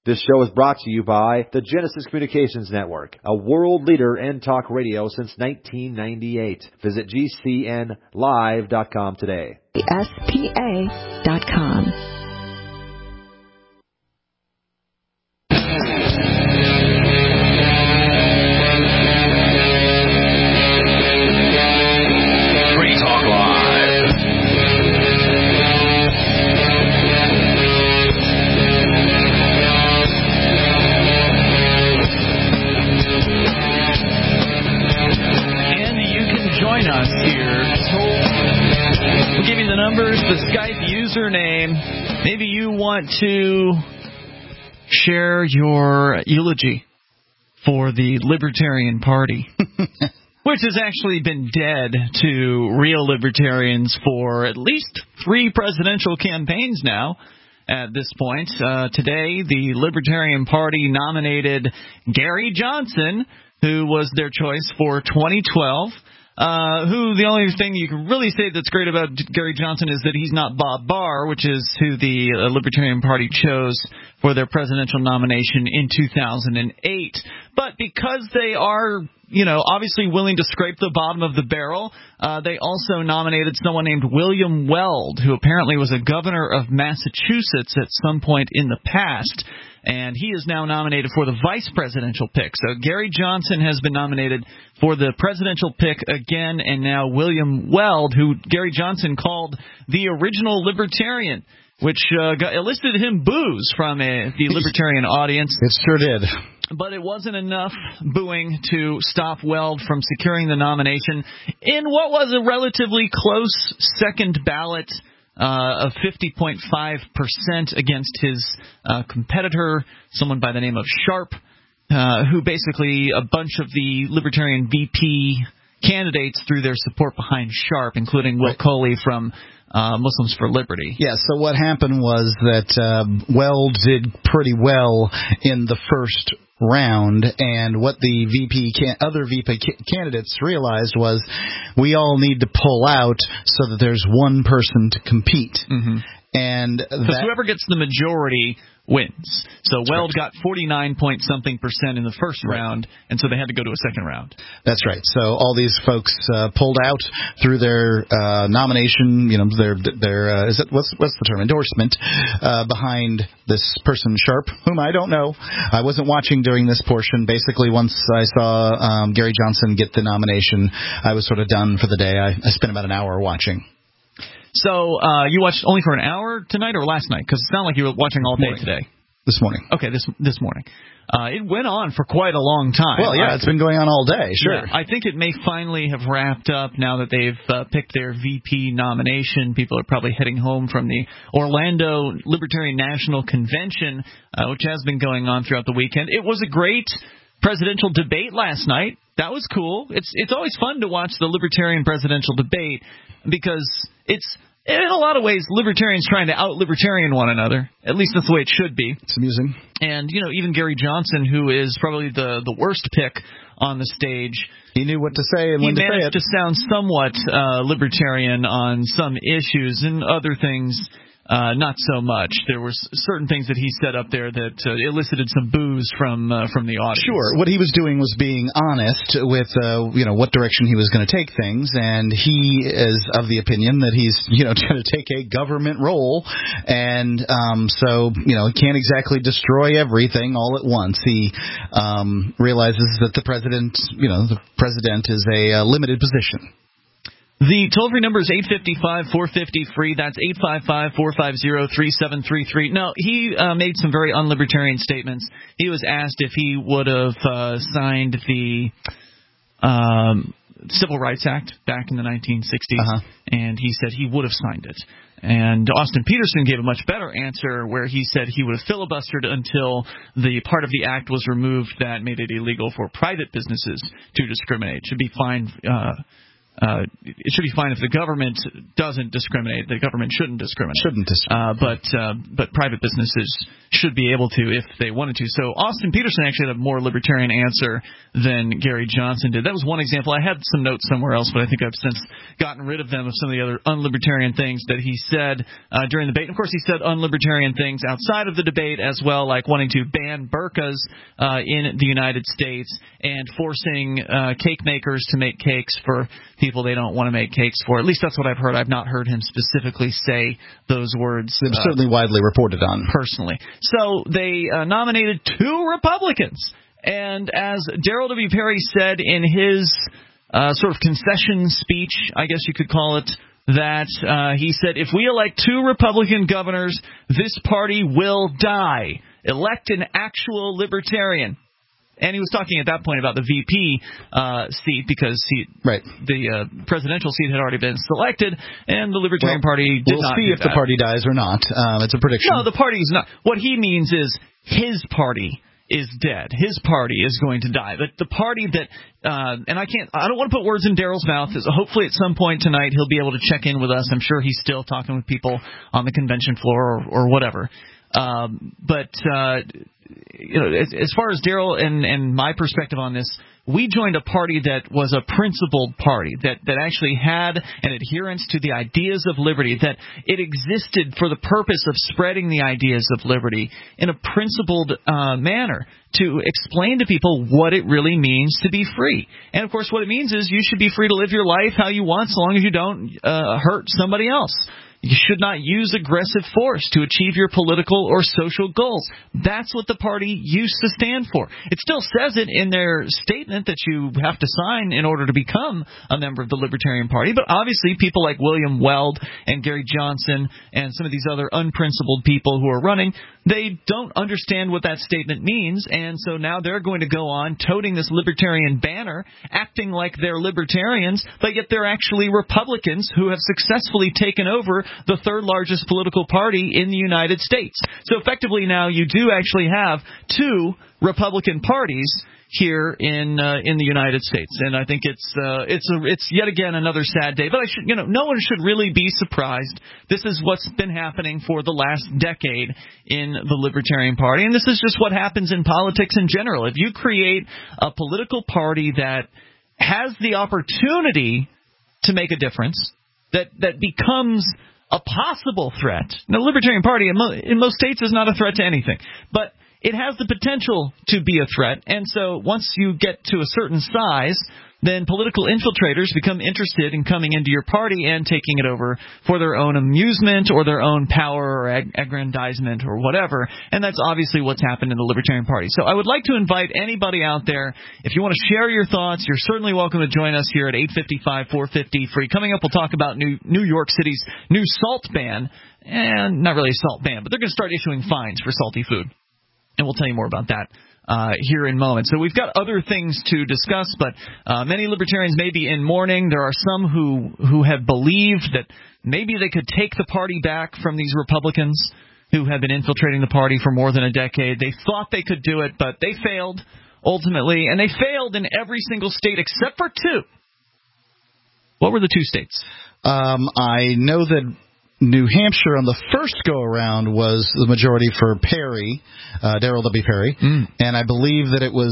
This show is brought to you by the Genesis Communications Network, a world leader in talk radio since 1998. Visit GCNlive.com today. SPA.com. The Skype username. Maybe you want to share your eulogy for the Libertarian Party, which has actually been dead to real libertarians for at least 3 presidential campaigns now. At this point, today, the Libertarian Party nominated Gary Johnson, who was their choice for 2012. Who the only thing you can really say that's great about Gary Johnson is that he's not Bob Barr, which is who the Libertarian Party chose for their presidential nomination in 2008. But because they are, obviously willing to scrape the bottom of the barrel, they also nominated someone named William Weld, who apparently was a governor of Massachusetts at some point in the past. And he is now nominated for the vice presidential pick. So Gary Johnson has been nominated for the presidential pick again, and now William Weld, who Gary Johnson called the original libertarian, which elicited him boos from the libertarian audience. It sure did. But it wasn't enough booing to stop Weld from securing the nomination in what was a relatively close second ballot of 50.5% against his competitor, someone by the name of Sharp, who basically a bunch of the Libertarian VP candidates threw their support behind Sharp, including Will Coley from Muslims for Liberty. Yeah, so what happened was that Weld did pretty well in the first round, and what the other VP candidates realized was we all need to pull out so that there's one person to compete. Mm-hmm. And whoever gets the majority wins. So Weld got 49-point-something% in the first round, and so they had to go to a second round. That's right. So all these folks pulled out through their nomination, what's the term, endorsement behind this person Sharp, whom I don't know. I wasn't watching during this portion. Basically, once I saw Gary Johnson get the nomination, I was sort of done for the day. I spent about an hour watching. So you watched only for an hour tonight or last night? Because it sounded like you were watching all day today. This morning. Okay, this morning. It went on for quite a long time. Well, yeah, it's been going on all day, sure. Yeah, I think it may finally have wrapped up now that they've picked their VP nomination. People are probably heading home from the Orlando Libertarian National Convention, which has been going on throughout the weekend. It was a great presidential debate last night. That was cool. It's always fun to watch the Libertarian presidential debate because it's, in a lot of ways, libertarians trying to out-libertarian one another. At least that's the way it should be. It's amusing. And, even Gary Johnson, who is probably the worst pick on the stage, he knew what to say and when to say it. He managed to sound somewhat libertarian on some issues, and other things not so much. There were certain things that he said up there that elicited some boos from the audience. Sure. What he was doing was being honest with what direction he was going to take things, and he is of the opinion that he's going to take a government role, and so he can't exactly destroy everything all at once. He realizes that the president is a limited position. The toll-free number is 855-450-FREE. That's 855-450-3733. Now, he made some very unlibertarian statements. He was asked if he would have signed the Civil Rights Act back in the 1960s, and he said he would have signed it. And Austin Peterson gave a much better answer where he said he would have filibustered until the part of the act was removed that made it illegal for private businesses to discriminate. It should be fine it should be fine if the government doesn't discriminate. The government shouldn't discriminate. But private businesses should be able to if they wanted to. So Austin Peterson actually had a more libertarian answer than Gary Johnson did. That was one example. I had some notes somewhere else, but I think I've since gotten rid of them, of some of the other unlibertarian things that he said during the debate. And of course, he said unlibertarian things outside of the debate as well, like wanting to ban burqas in the United States and forcing cake makers to make cakes for people they don't want to make cakes for. At least that's what I've heard. I've not heard him specifically say those words. They're certainly widely reported on. Personally. So they nominated 2 Republicans. And as Darrell W. Perry said in his sort of concession speech, I guess you could call it, that he said, if we elect 2 Republican governors, this party will die. Elect an actual libertarian. And he was talking at that point about the VP seat because the presidential seat had already been selected, and the Libertarian Party did not. We'll see if the party dies or not. It's a prediction. No, the party is not. What he means is his party is dead. His party is going to die. But the party that, and I don't want to put words in Darrell's mouth. Hopefully at some point tonight he'll be able to check in with us. I'm sure he's still talking with people on the convention floor or whatever. But as far as Darrell and my perspective on this, we joined a party that was a principled party, that actually had an adherence to the ideas of liberty, that it existed for the purpose of spreading the ideas of liberty in a principled manner to explain to people what it really means to be free. And, of course, what it means is you should be free to live your life how you want so long as you don't hurt somebody else. You should not use aggressive force to achieve your political or social goals. That's what the party used to stand for. It still says it in their statement that you have to sign in order to become a member of the Libertarian Party. But obviously people like William Weld and Gary Johnson and some of these other unprincipled people who are running, they don't understand what that statement means. And so now they're going to go on toting this libertarian banner, acting like they're libertarians, but yet they're actually Republicans who have successfully taken over the third largest political party in the United States. So effectively now you do actually have 2 Republican parties here in the United States, and I think it's yet again another sad day. But no one should really be surprised. This is what's been happening for the last decade in the Libertarian Party, and this is just what happens in politics in general. If you create a political party that has the opportunity to make a difference, that becomes a possible threat. Now, the Libertarian Party in most states is not a threat to anything, but it has the potential to be a threat. And so once you get to a certain size, then political infiltrators become interested in coming into your party and taking it over for their own amusement or their own power or aggrandizement or whatever. And that's obviously what's happened in the Libertarian Party. So I would like to invite anybody out there, if you want to share your thoughts, you're certainly welcome to join us here at 855-450 free. Coming up, we'll talk about New York City's new salt ban. And not really a salt ban, but they're going to start issuing fines for salty food. And we'll tell you more about that here in moments. So we've got other things to discuss, but many libertarians may be in mourning. There are some who have believed that maybe they could take the party back from these Republicans who have been infiltrating the party for more than a decade. They thought they could do it, but they failed ultimately, and they failed in every single state except for 2. What were the 2 states? I know that New Hampshire on the first go-around was the majority for Perry, Darrell W. Perry, and I believe that it was,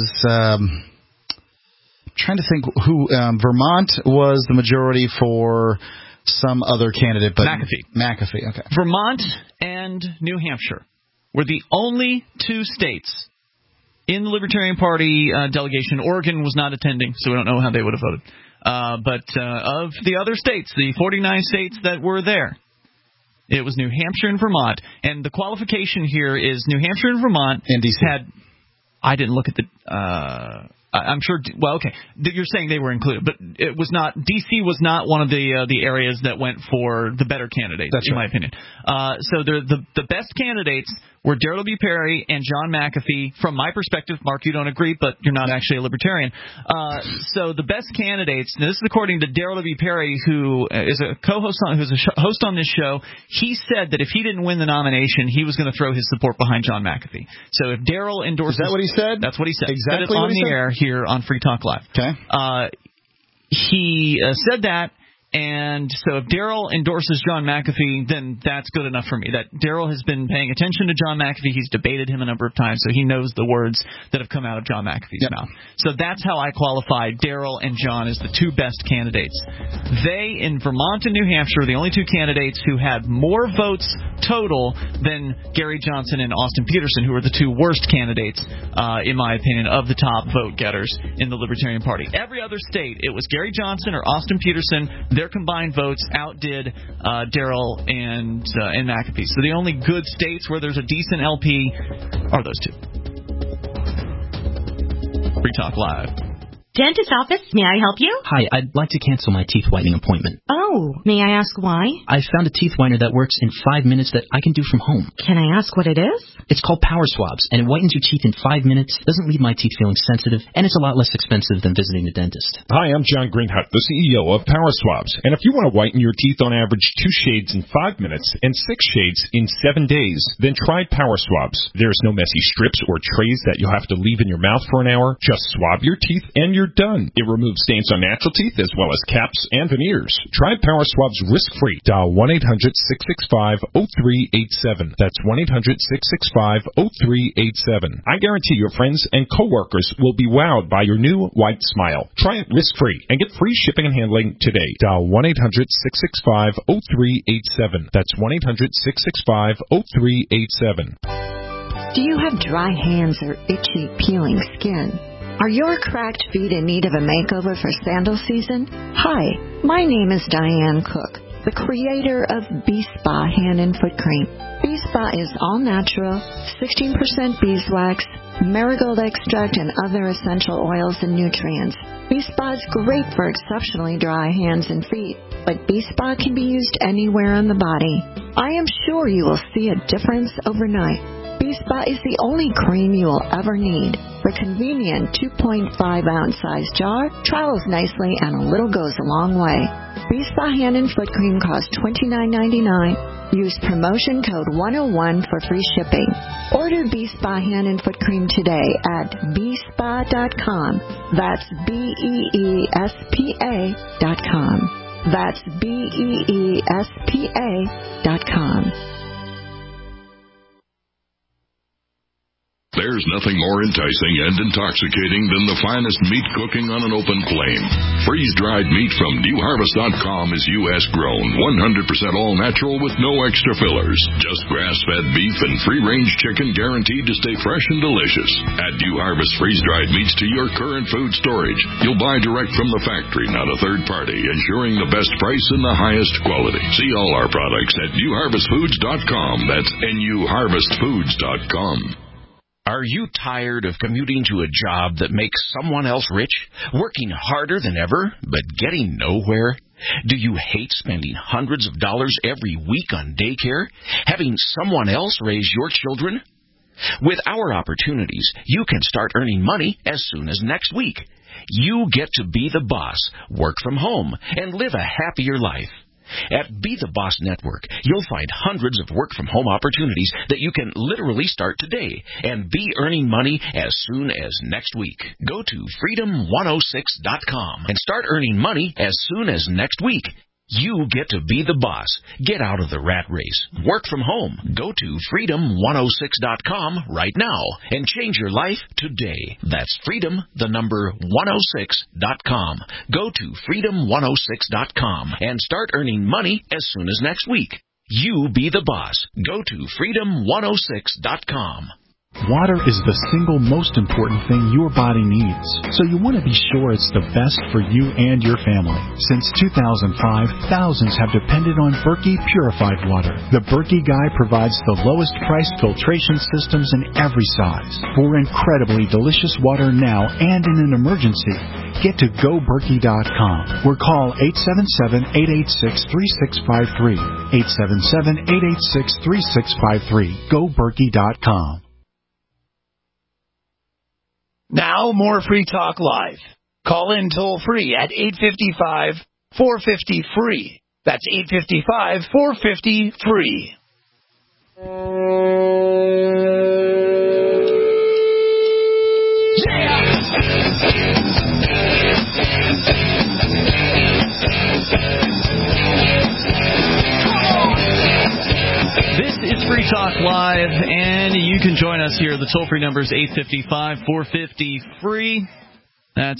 trying to think who, Vermont was the majority for some other candidate. But McAfee, okay. Vermont and New Hampshire were the only 2 states in the Libertarian Party delegation. Oregon was not attending, so we don't know how they would have voted. But of the other states, the 49 states that were there, it was New Hampshire and Vermont, and the qualification here is New Hampshire and Vermont and DC. I didn't look at the. I'm sure. Well, okay, you're saying they were included, but it was not. DC was not one of the areas that went for the better candidates, my opinion. So the best candidates were Darrell W. Perry and John McAfee. From my perspective, Mark, you don't agree, but you're not actually a libertarian. So the best candidates. Now this is according to Darrell W. Perry, who is a co-host who's a host on this show. He said that if he didn't win the nomination, he was going to throw his support behind John McAfee. So if Darrell endorses, is that what he said? That's what he said. Exactly said it on the air here on Free Talk Live. Okay. he said that. And so if Daryl endorses John McAfee, then that's good enough for me. That Daryl has been paying attention to John McAfee. He's debated him a number of times, so he knows the words that have come out of John McAfee's mouth. So that's how I qualify Daryl and John as the two best candidates. They, in Vermont and New Hampshire, are the only two candidates who had more votes total than Gary Johnson and Austin Peterson, who are the two worst candidates, in my opinion, of the top vote getters in the Libertarian Party. Every other state, it was Gary Johnson or Austin Peterson. Their combined votes outdid Daryl and McAfee. So the only good states where there's a decent LP are those two. Free Talk Live. Dentist office, may I help you? Hi, I'd like to cancel my teeth whitening appointment. Oh, may I ask why? I found a teeth whitener that works in 5 minutes that I can do from home. Can I ask what it is? It's called Power Swabs, and it whitens your teeth in 5 minutes, doesn't leave my teeth feeling sensitive, and it's a lot less expensive than visiting the dentist. Hi, I'm John Greenhut, the CEO of Power Swabs, and if you want to whiten your teeth on average 2 shades in 5 minutes and 6 shades in 7 days, then try Power Swabs. There's no messy strips or trays that you'll have to leave in your mouth for an hour. Just swab your teeth and you're done. It removes stains on natural teeth as well as caps and veneers. Try Power Swabs risk-free. Dial 1-800-665-0387. That's 1-800-665-0387. I guarantee your friends and coworkers will be wowed by your new white smile. Try it risk-free and get free shipping and handling today. Dial 1-800-665-0387. That's 1-800-665-0387. Do you have dry hands or itchy, peeling skin? Are your cracked feet in need of a makeover for sandal season? Hi, my name is Diane Cook, the creator of B-Spa Hand and Foot Cream. B-Spa is all natural, 16% beeswax, marigold extract, and other essential oils and nutrients. B-Spa is great for exceptionally dry hands and feet, but B-Spa can be used anywhere on the body. I am sure you will see a difference overnight. B-Spa is the only cream you will ever need. The convenient 2.5-ounce size jar travels nicely and a little goes a long way. B-Spa Hand and Foot Cream costs $29.99. Use promotion code 101 for free shipping. Order B-Spa Hand and Foot Cream today at bspa.com. That's BEESPA.com. That's BEESPA.com. There's nothing more enticing and intoxicating than the finest meat cooking on an open flame. Freeze-dried meat from NewHarvest.com is U.S. grown, 100% all-natural with no extra fillers. Just grass-fed beef and free-range chicken guaranteed to stay fresh and delicious. Add New Harvest freeze-dried meats to your current food storage. You'll buy direct from the factory, not a third party, ensuring the best price and the highest quality. See all our products at NewHarvestFoods.com. That's NewHarvestFoods.com. Are you tired of commuting to a job that makes someone else rich, working harder than ever, but getting nowhere? Do you hate spending hundreds of dollars every week on daycare, having someone else raise your children? With our opportunities, you can start earning money as soon as next week. You get to be the boss, work from home, and live a happier life. At Be the Boss Network, you'll find hundreds of work-from-home opportunities that you can literally start today and be earning money as soon as next week. Go to freedom106.com and start earning money as soon as next week. You get to be the boss. Get out of the rat race. Work from home. Go to freedom106.com right now and change your life today. That's freedom106.com. Go to freedom106.com and start earning money as soon as next week. You be the boss. Go to freedom106.com. Water is the single most important thing your body needs, so you want to be sure it's the best for you and your family. Since 2005, thousands have depended on Berkey purified water. The Berkey Guy provides the lowest priced filtration systems in every size. For incredibly delicious water now and in an emergency, get to GoBerkey.com or call 877-886-3653. 877-886-3653. GoBerkey.com. Now, more Free Talk Live. Call in toll-free at 855-450-FREE. That's 855-450-FREE. It's Free Talk Live, and you can join us here. The toll-free number is 855-450-FREE. That's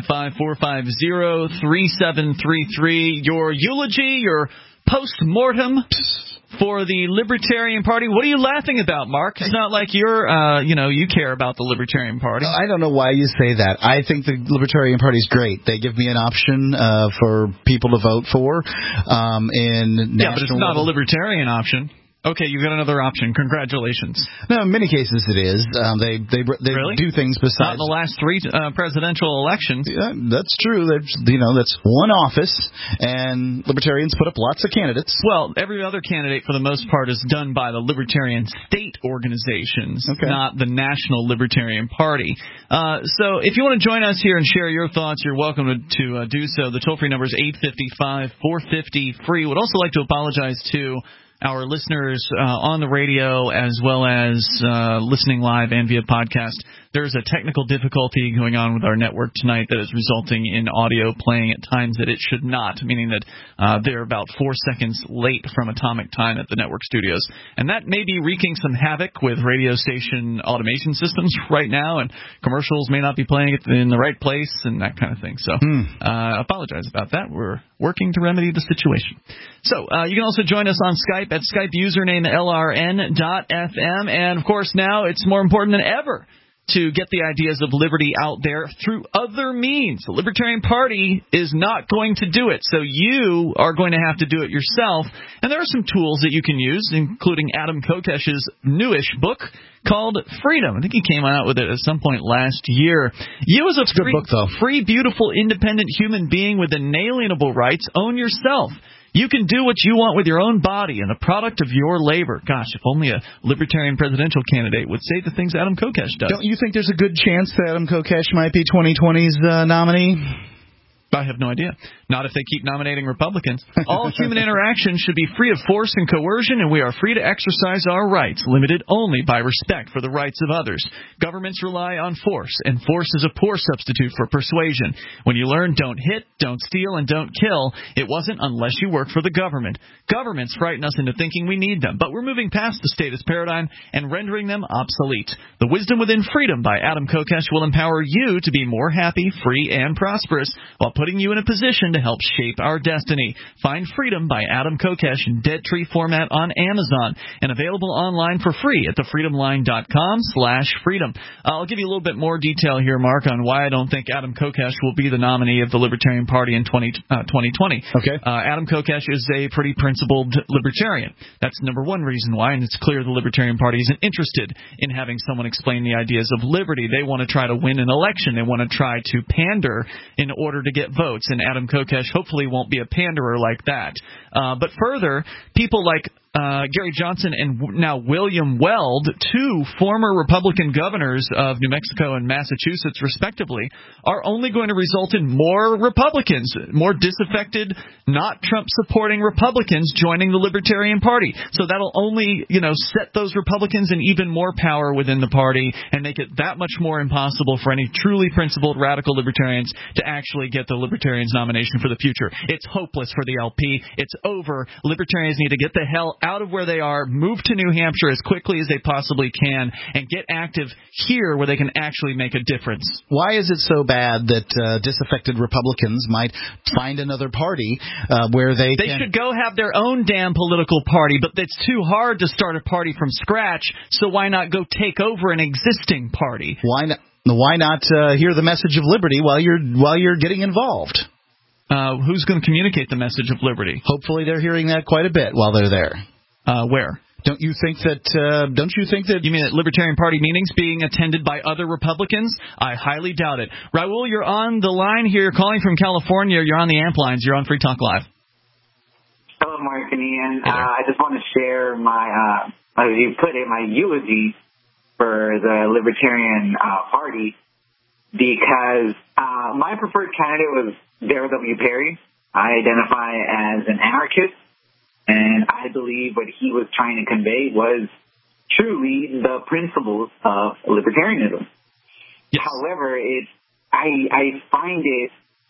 855-450-3733. Your eulogy, your post-mortem for the Libertarian Party. What are you laughing about, Mark? It's not like you're, you care about the Libertarian Party. I don't know why you say that. I think the Libertarian Party is great. They give me an option for people to vote for. But it's not a Libertarian option. Okay, you've got another option. Congratulations. No, in many cases it is. They really? do things besides. Not the last three presidential elections. Yeah, that's true. That's one office, and Libertarians put up lots of candidates. Well, every other candidate, for the most part, is done by the Libertarian state organizations, not the National Libertarian Party. So if you want to join us here and share your thoughts, you're welcome to do so. The toll-free number is 855-450-FREE. Would also like to apologize to our listeners on the radio as well as listening live and via podcast. There's a technical difficulty going on with our network tonight that is resulting in audio playing at times that it should not, meaning that they're about 4 seconds late from atomic time at the network studios. And that may be wreaking some havoc with radio station automation systems right now, and commercials may not be playing it in the right place and that kind of thing. So I apologize about that. We're working to remedy the situation. So you can also join us on Skype at Skype username LRN.FM. And, of course, now it's more important than ever to get the ideas of liberty out there through other means. The Libertarian Party is not going to do it, so you are going to have to do it yourself. And there are some tools that you can use, including Adam Kokesh's newish book called Freedom. I think he came out with it at some point last year. You as a free, beautiful, independent human being with inalienable rights, own yourself. You can do what you want with your own body and the product of your labor. Gosh, if only a Libertarian presidential candidate would say the things Adam Kokesh does. Don't you think there's a good chance that Adam Kokesh might be 2020's nominee? I have no idea. Not if they keep nominating Republicans. All human interaction should be free of force and coercion, and we are free to exercise our rights, limited only by respect for the rights of others. Governments rely on force, and force is a poor substitute for persuasion. When you learn don't hit, don't steal, and don't kill, it wasn't unless you work for the government. Governments frighten us into thinking we need them, but we're moving past the status paradigm and rendering them obsolete. The Wisdom Within Freedom by Adam Kokesh will empower you to be more happy, free, and prosperous while putting you in a position to help shape our destiny. Find Freedom by Adam Kokesh in Dead Tree format on Amazon and available online for free at thefreedomline.com/freedom. I'll give you a little bit more detail here, Mark, on why I don't think Adam Kokesh will be the nominee of the Libertarian Party in 2020. Okay. Adam Kokesh is a pretty principled libertarian. That's number one reason why, and it's clear the Libertarian Party isn't interested in having someone explain the ideas of liberty. They want to try to win an election. They want to try to pander in order to get votes, and Adam Kokesh hopefully won't be a panderer like that. But further, people like Gary Johnson and now William Weld, two former Republican governors of New Mexico and Massachusetts, respectively, are only going to result in more Republicans, more disaffected, not Trump-supporting Republicans joining the Libertarian Party. So that'll only, set those Republicans in even more power within the party and make it that much more impossible for any truly principled radical libertarians to actually get the Libertarians nomination for the future. It's hopeless for the LP. It's over. Libertarians need to get the hell out of where they are, move to New Hampshire as quickly as they possibly can, and get active here where they can actually make a difference. Why is it so bad that disaffected Republicans might find another party where they should go have their own damn political party, but it's too hard to start a party from scratch, so why not go take over an existing party? Why not hear the message of liberty while you're getting involved? Who's going to communicate the message of liberty? Hopefully they're hearing that quite a bit while they're there. Where? Don't you think that You mean at Libertarian Party meetings being attended by other Republicans? I highly doubt it. Raul, you're on the line here calling from California. You're on the amp lines. You're on Free Talk Live. Hello, Mark and Ian. I just want to share my, as you put it, my eulogy for the Libertarian Party, because my preferred candidate was Darrell W. Perry. I identify as an anarchist, and I believe what he was trying to convey was truly the principles of libertarianism. Yes. However, I find it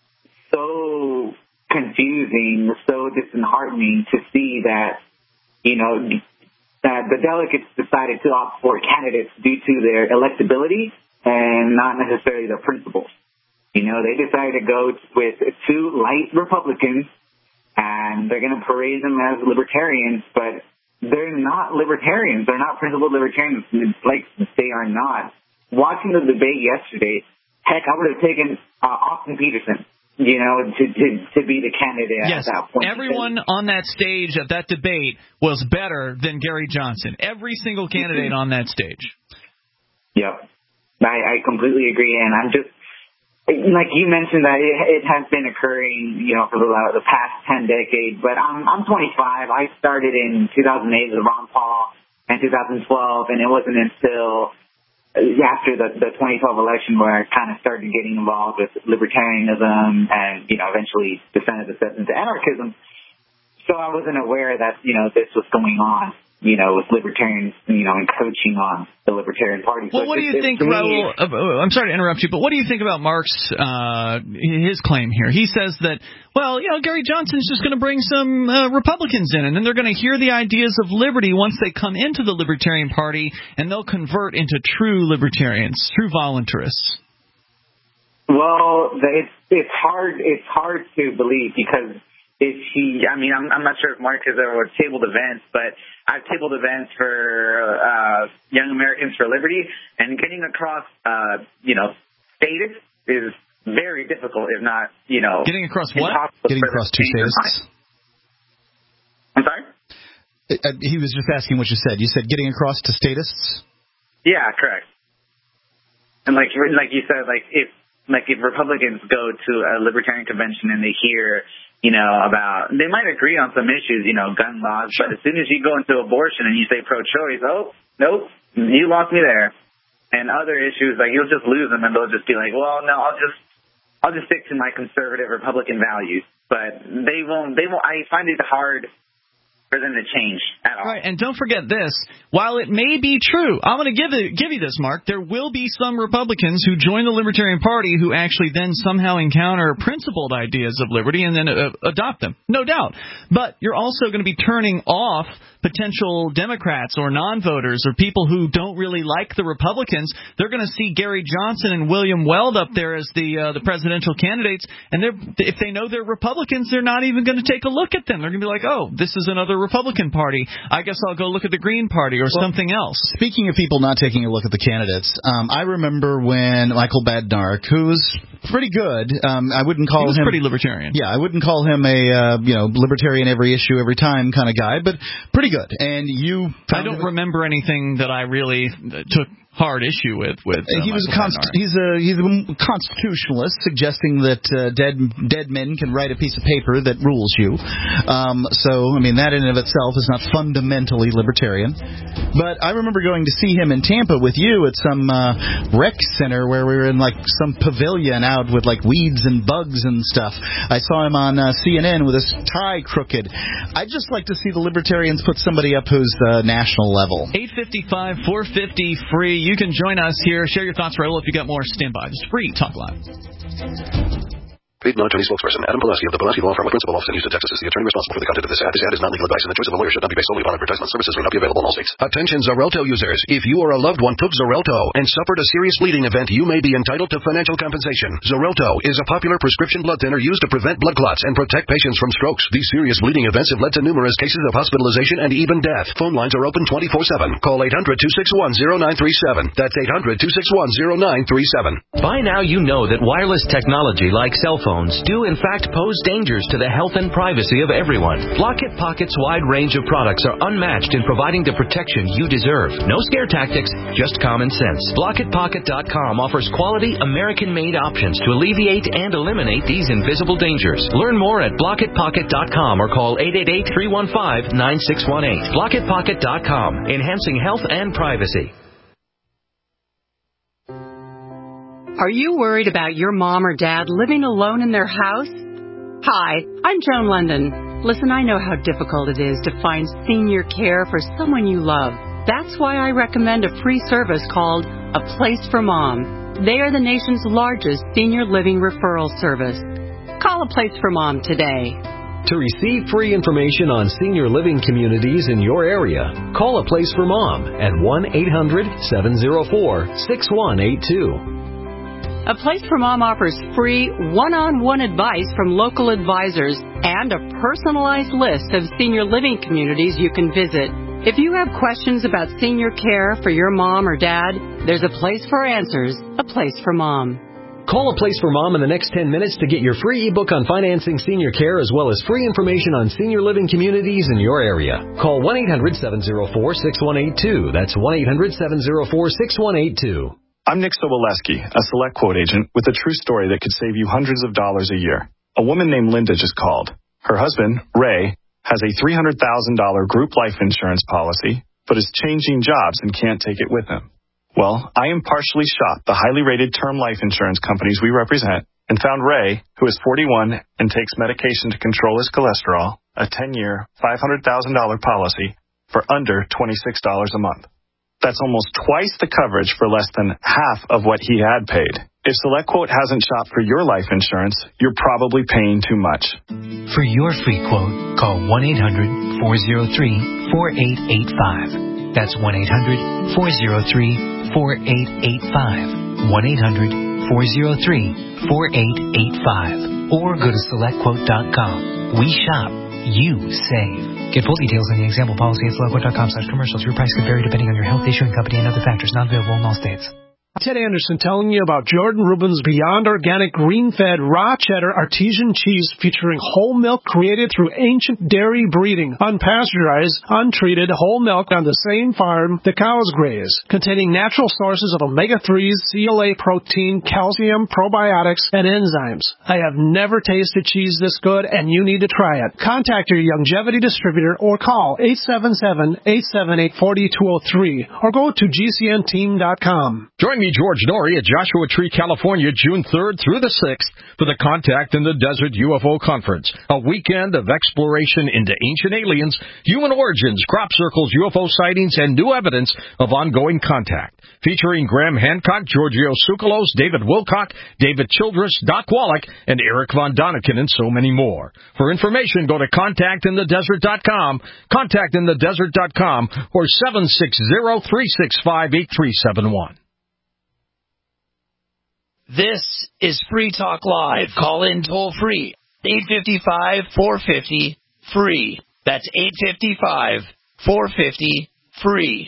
so confusing, so disheartening to see that, that the delegates decided to opt for candidates due to their electability and not necessarily their principles. They decided to go with 2 light Republicans, and they're going to parade them as libertarians, but they're not libertarians. They're not principled libertarians. Like, they are not. Watching the debate yesterday, heck, I would have taken Austin Peterson, to be the candidate at that point. Everyone on that stage at that debate was better than Gary Johnson. Every single candidate on that stage. Yep. I completely agree, and I'm just, like you mentioned that it has been occurring, for the past 10 decades, but I'm 25. I started in 2008 with Ron Paul and 2012, and it wasn't until after the 2012 election where I kind of started getting involved with libertarianism and, eventually descended into anarchism. So I wasn't aware that, this was going on, with libertarians, encroaching on the Libertarian Party. Well, what do you think, Raul? I'm sorry to interrupt you, but what do you think about Mark's his claim here? He says that, Gary Johnson's just going to bring some Republicans in, and then they're going to hear the ideas of liberty once they come into the Libertarian Party, and they'll convert into true libertarians, true voluntarists. Well, it's hard to believe because I'm not sure if Mark has ever tabled events, but I've tabled events for Young Americans for Liberty, and getting across, status is very difficult, if not, Getting across what? Getting across 2 statists. I'm sorry? He was just asking what you said. You said getting across to statists? Yeah, correct. And like you said, if Republicans go to a libertarian convention and they hear, they might agree on some issues, gun laws, but as soon as you go into abortion and you say pro-choice, oh, nope, you lost me there. And other issues, you'll just lose them, and they'll just be like, well, no, I'll just stick to my conservative Republican values. But they won't, I find it hard for them to change at all. Right, and don't forget this. While it may be true, I'm going to give you this, Mark, there will be some Republicans who join the Libertarian Party who actually then somehow encounter principled ideas of liberty and then adopt them. No doubt. But you're also going to be turning off potential Democrats or non-voters or people who don't really like the Republicans. They're going to see Gary Johnson and William Weld up there as the presidential candidates, and if they know they're Republicans, they're not even going to take a look at them. They're going to be like, oh, this is another Republican Party. I guess I'll go look at the Green Party or something else. Speaking of people not taking a look at the candidates, I remember when Michael Badnarik, who was pretty good, I wouldn't call him... He was pretty libertarian. Yeah, I wouldn't call him a libertarian every issue, every time kind of guy, but pretty good. And I don't remember anything that I really took hard issue with. He's a constitutionalist, suggesting that dead men can write a piece of paper that rules you. That in and of itself is not fundamentally libertarian. But I remember going to see him in Tampa with you at some rec center where we were in some pavilion out with weeds and bugs and stuff. I saw him on CNN with his tie crooked. I'd just like to see the libertarians put somebody up who's national level. 855 450 free. You can join us here. Share your thoughts, Raul, if you got more. Stand by. It's free. Talk Live. Paid non-attorney spokesperson Adam Pulaski of the Pulaski Law Firm, a principal office in Houston, Texas, is the attorney responsible for the content of this ad. This ad is not legal advice, and the choice of a lawyer should not be based solely upon advertisement. Services may not be available in all states. Attention Xarelto users. If you or a loved one took Xarelto and suffered a serious bleeding event, you may be entitled to financial compensation. Xarelto is a popular prescription blood thinner used to prevent blood clots and protect patients from strokes. These serious bleeding events have led to numerous cases of hospitalization and even death. Phone lines are open 24/7. Call 800-261-0937. That's 800-261-0937. By now you know that wireless technology like cell phones do in fact pose dangers to the health and privacy of everyone. Blockit Pocket's wide range of products are unmatched in providing the protection you deserve. No scare tactics, just common sense. BlockitPocket.com offers quality American-made options to alleviate and eliminate these invisible dangers. Learn more at BlockitPocket.com or call 888-315-9618. BlockitPocket.com, enhancing health and privacy. Are you worried about your mom or dad living alone in their house? Hi, I'm Joan London. Listen, I know how difficult it is to find senior care for someone you love. That's why I recommend a free service called A Place for Mom. They are the nation's largest senior living referral service. Call A Place for Mom today. To receive free information on senior living communities in your area, call A Place for Mom at 1-800-704-6182. A Place for Mom offers free one-on-one advice from local advisors and a personalized list of senior living communities you can visit. If you have questions about senior care for your mom or dad, there's a place for answers, A Place for Mom. Call A Place for Mom in the next 10 minutes to get your free ebook on financing senior care as well as free information on senior living communities in your area. Call 1-800-704-6182. That's 1-800-704-6182. I'm Nick Soboleski, a Select Quote agent with a true story that could save you hundreds of dollars a year. A woman named Linda just called. Her husband, Ray, has a $300,000 group life insurance policy, but is changing jobs and can't take it with him. Well, I impartially shopped the highly rated term life insurance companies we represent and found Ray, who is 41 and takes medication to control his cholesterol, a 10-year, $500,000 policy for under $26 a month. That's almost twice the coverage for less than half of what he had paid. If SelectQuote hasn't shopped for your life insurance, you're probably paying too much. For your free quote, call 1-800-403-4885. That's 1-800-403-4885. 1-800-403-4885. Or go to SelectQuote.com. We shop. You save. Get full details in the example policy at SelectQuote.com/commercials. Your price could vary depending on your health, issuing company, and other factors. Not available in all states. Ted Anderson telling you about Jordan Rubin's Beyond Organic Green-Fed Raw Cheddar Artesian Cheese featuring whole milk created through ancient dairy breeding, unpasteurized, untreated whole milk on the same farm the cows graze, containing natural sources of omega-3s, CLA protein, calcium, probiotics, and enzymes. I have never tasted cheese this good, and you need to try it. Contact your Longevity distributor or call 877-878-4203 or go to GCNteam.com. Join me, George Norrie, at Joshua Tree, California, June 3rd through the 6th for the Contact in the Desert UFO Conference, a weekend of exploration into ancient aliens, human origins, crop circles, UFO sightings, and new evidence of ongoing contact. Featuring Graham Hancock, Giorgio Tsoukalos, David Wilcock, David Childress, Doc Wallach, and Eric Von Daniken, and so many more. For information, go to contactinthedesert.com, contactinthedesert.com, or 760-365-8371. This is Free Talk Live. Call in toll free. 855-450-FREE. That's 855-450-FREE.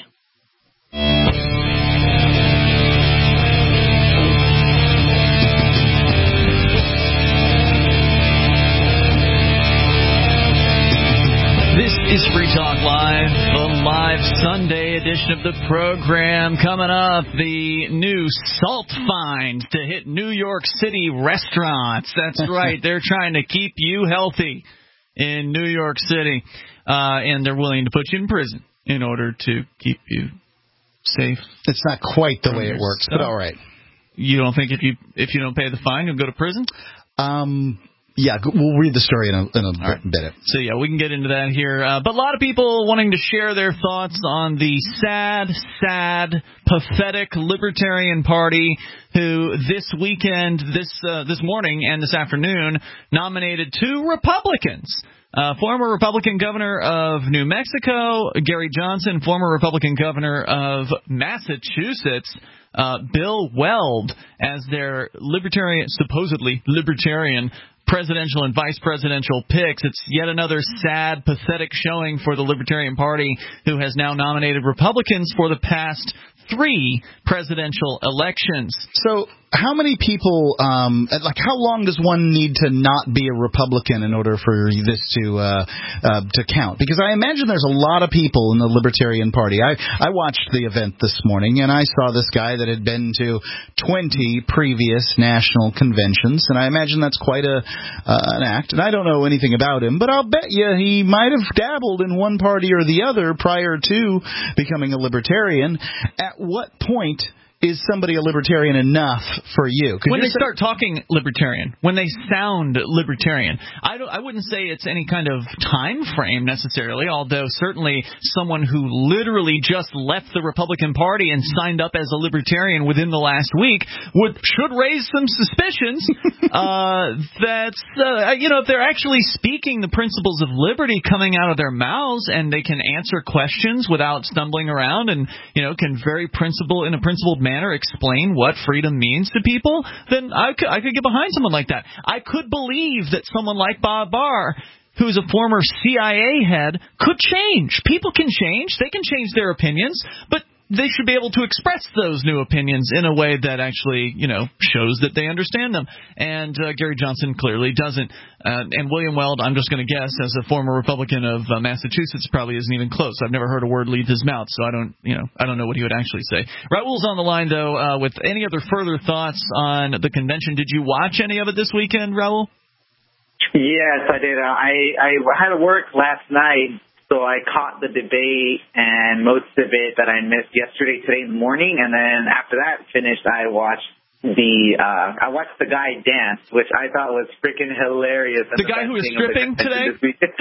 This is Free Talk Live, the live Sunday edition of the program. Coming up, the new salt fines to hit New York City restaurants. That's right. They're trying to keep you healthy in New York City, and they're willing to put you in prison in order to keep you safe. It's not quite the way it works, but all right. You don't think if you don't pay the fine, you'll go to prison? Yeah, we'll read the story in a bit. So, yeah, we can get into that here. But a lot of people wanting to share their thoughts on the sad, pathetic Libertarian Party who this weekend, this morning and this afternoon, nominated two Republicans. Former Republican governor of New Mexico, Gary Johnson, former Republican governor of Massachusetts, Bill Weld, as their supposedly libertarian presidential and vice presidential picks. It's yet another sad, pathetic showing for the Libertarian Party, who has now nominated Republicans for the past 3 presidential elections. So how many people, how long does one need to not be a Republican in order for this to count? Because I imagine there's a lot of people in the Libertarian Party. I watched the event this morning, and I saw this guy that had been to 20 previous national conventions, and I imagine that's quite an act. And I don't know anything about him, but I'll bet you he might have dabbled in one party or the other prior to becoming a Libertarian. At what point is somebody a libertarian enough for you? When they start talking libertarian, when they sound libertarian, I wouldn't say it's any kind of time frame necessarily, although certainly someone who literally just left the Republican Party and signed up as a libertarian within the last week should raise some suspicions that's if they're actually speaking the principles of liberty coming out of their mouths, and they can answer questions without stumbling around, and can in a principled manner explain what freedom means to people, then I could get behind someone like that. I could believe that someone like Bob Barr, who's a former CIA head, could change. People can change. They can change their opinions, but they should be able to express those new opinions in a way that actually, shows that they understand them. And Gary Johnson clearly doesn't. And William Weld, I'm just going to guess, as a former Republican of Massachusetts, probably isn't even close. I've never heard a word leave his mouth, so I don't know what he would actually say. Raul's on the line, though, with any other further thoughts on the convention. Did you watch any of it this weekend, Raul? Yes, I did. I had to work last night, so I caught the debate and most of it that I missed yesterday, today in the morning, and then after that finished, I watched the guy dance, which I thought was freaking hilarious. The guy who was stripping today?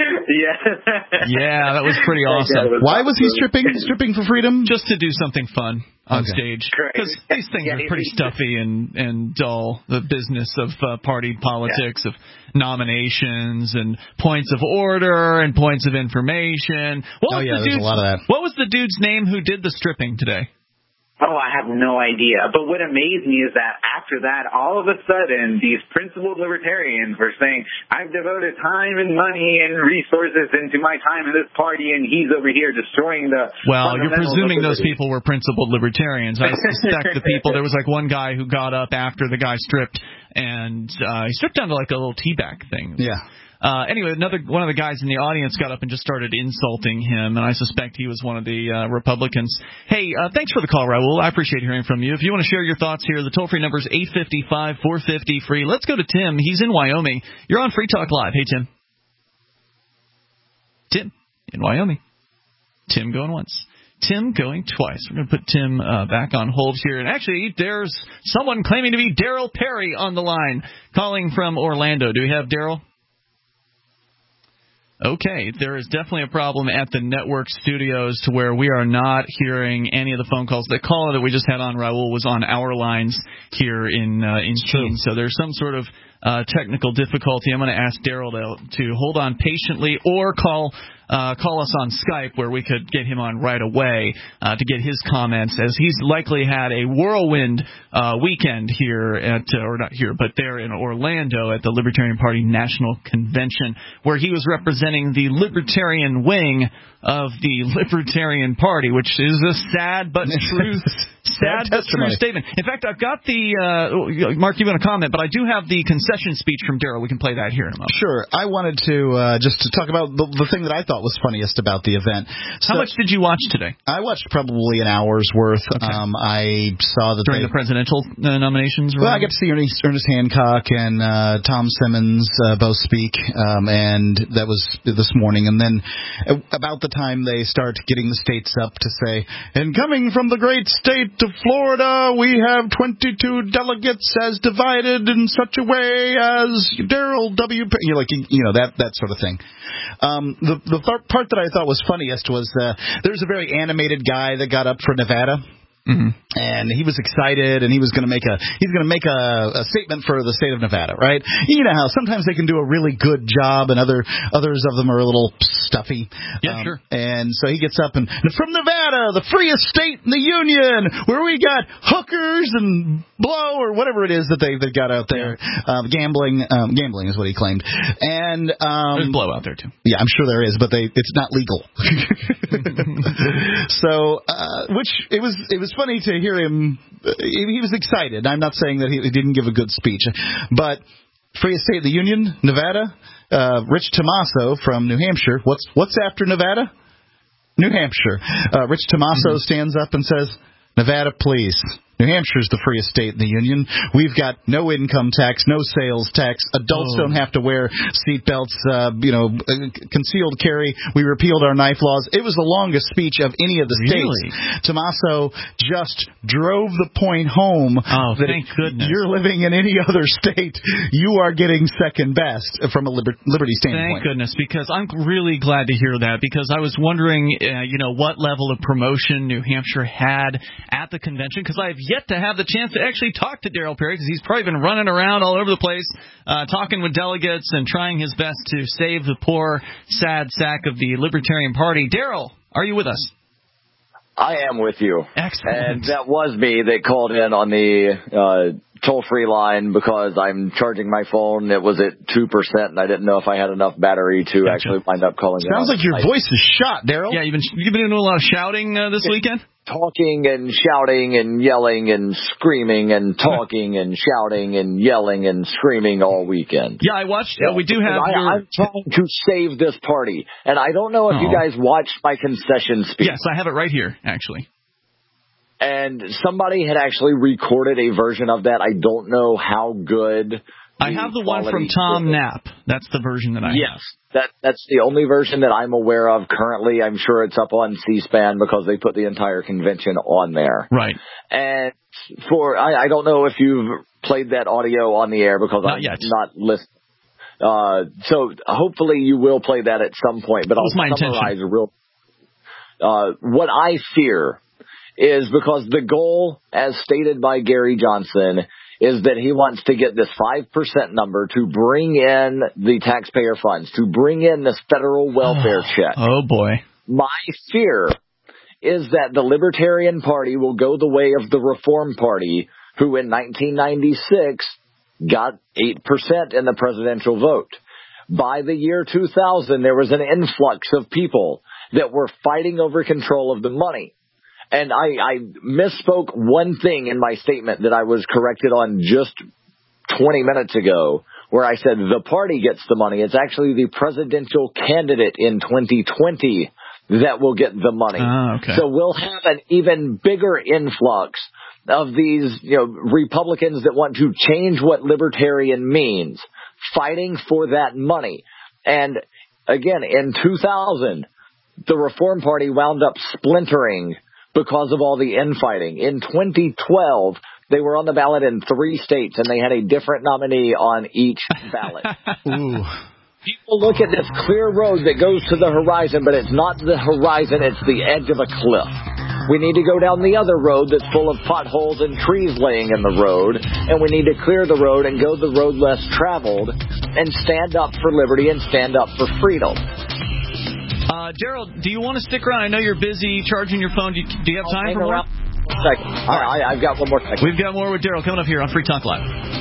Yeah, that was pretty awesome. Why was he stripping for freedom? Just to do something fun on stage. Because these things are pretty stuffy and dull. The business of party politics, of nominations and points of order and points of information. There's a lot of that. What was the dude's name who did the stripping today? Oh, I have no idea. But what amazed me is that after that, all of a sudden, these principled libertarians were saying, I've devoted time and money and resources into my time in this party, and he's over here destroying the... Well, you're presuming those people were principled libertarians. I suspect the people... There was one guy who got up after the guy stripped, and he stripped down to a little teabag thing. Yeah. Anyway, one of the guys in the audience got up and just started insulting him, and I suspect he was one of the Republicans. Hey, thanks for the call, Raul. I appreciate hearing from you. If you want to share your thoughts here, the toll-free number is 855-450-FREE. Let's go to Tim. He's in Wyoming. You're on Free Talk Live. Hey, Tim. Tim in Wyoming. Tim going once. Tim going twice. We're going to put Tim back on hold here. And actually, there's someone claiming to be Daryl Perry on the line, calling from Orlando. Do we have Daryl? Okay, there is definitely a problem at the network studios to where we are not hearing any of the phone calls. The caller that we just had on, Raul, was on our lines here in Keene. So there's some sort of technical difficulty. I'm going to ask Daryl to hold on patiently or call us on Skype where we could get him on right away to get his comments, as he's likely had a whirlwind weekend here or not here, but there in Orlando at the Libertarian Party National Convention, where he was representing the Libertarian wing of the Libertarian Party, which is a sad but true statement. In fact, I've got the Mark, you want to comment, but I do have the concession speech from Daryl. We can play that here in a moment. Sure. I wanted to just to talk about the thing that I thought was funniest about the event. How much did you watch today? I watched probably an hour's worth. Okay. I saw that during the presidential nominations. Well, I got to see Ernest Hancock and Tom Simmons both speak, and that was this morning. And then about the time they start getting the states up to say, and coming from the great state of Florida, we have 22 delegates as divided in such a way as Daryl W. That sort of thing. The part that I thought was funniest was there's a very animated guy that got up for Nevada. Mm-hmm. And he was excited, and he was going to make a statement for the state of Nevada, right? You know how sometimes they can do a really good job, and others of them are a little stuffy. Yeah, sure. And so he gets up and from Nevada, the freest state in the union, where we got hookers and blow or whatever it is that they got out there. Gambling is what he claimed. And there's blow out there too. Yeah, I'm sure there is, but it's not legal. So, which it was funny to hear him. He was excited. I'm not saying that he didn't give a good speech, but freest state of the union, Nevada. Rich Tomaso from New Hampshire. What's after Nevada? New Hampshire. Rich Tomaso stands up and says, "Nevada, please. New Hampshire's the freest state in the Union. We've got no income tax, no sales tax. Adults don't have to wear seatbelts, concealed carry. We repealed our knife laws. It was the longest speech of any of the states. Tommaso just drove the point home that thank goodness. You're living in any other state, you are getting second best from a liberty standpoint. Thank goodness, because I'm really glad to hear that, because I was wondering, what level of promotion New Hampshire had at the convention, because I have yet to have the chance to actually talk to Darryl Perry, because he's probably been running around all over the place talking with delegates and trying his best to save the poor, sad sack of the Libertarian Party. Darryl, are you with us? I am with you. Excellent. And that was me that called in on the toll-free line because I'm charging my phone. It was at 2%, and I didn't know if I had enough battery to actually wind up calling in. Sounds like your voice is shot, Darryl. Yeah, you've been doing a lot of shouting this weekend? Talking and shouting and yelling and screaming and talking and shouting and yelling and screaming all weekend. Yeah, I watched. We do have. I'm trying to save this party, and I don't know if you guys watched my concession speech. Yes, I have it right here, actually. And somebody had actually recorded a version of that. I don't know how good. I have the one from Tom Knapp. That's the version that I have. That's the only version that I'm aware of currently. I'm sure it's up on C-SPAN because they put the entire convention on there. Right. And I don't know if you've played that audio on the air because I'm not listening. So hopefully you will play that at some point. But I'll summarize what I fear is because the goal, as stated by Gary Johnson, is that he wants to get this 5% number to bring in the taxpayer funds, to bring in this federal welfare check. Oh, boy. My fear is that the Libertarian Party will go the way of the Reform Party, who in 1996 got 8% in the presidential vote. By the year 2000, there was an influx of people that were fighting over control of the money. And I misspoke one thing in my statement that I was corrected on just 20 minutes ago, where I said the party gets the money. It's actually the presidential candidate in 2020 that will get the money. Okay. So we'll have an even bigger influx of these, Republicans that want to change what libertarian means, fighting for that money. And again, in 2000, the Reform Party wound up splintering because of all the infighting. In 2012, they were on the ballot in 3 states, and they had a different nominee on each ballot. Ooh. People look at this clear road that goes to the horizon, but it's not the horizon, it's the edge of a cliff. We need to go down the other road that's full of potholes and trees laying in the road, and we need to clear the road and go the road less traveled and stand up for liberty and stand up for freedom. Darryl, do you want to stick around? I know you're busy charging your phone. Do you have time for more? I've got one more second. We've got more with Darryl coming up here on Free Talk Live.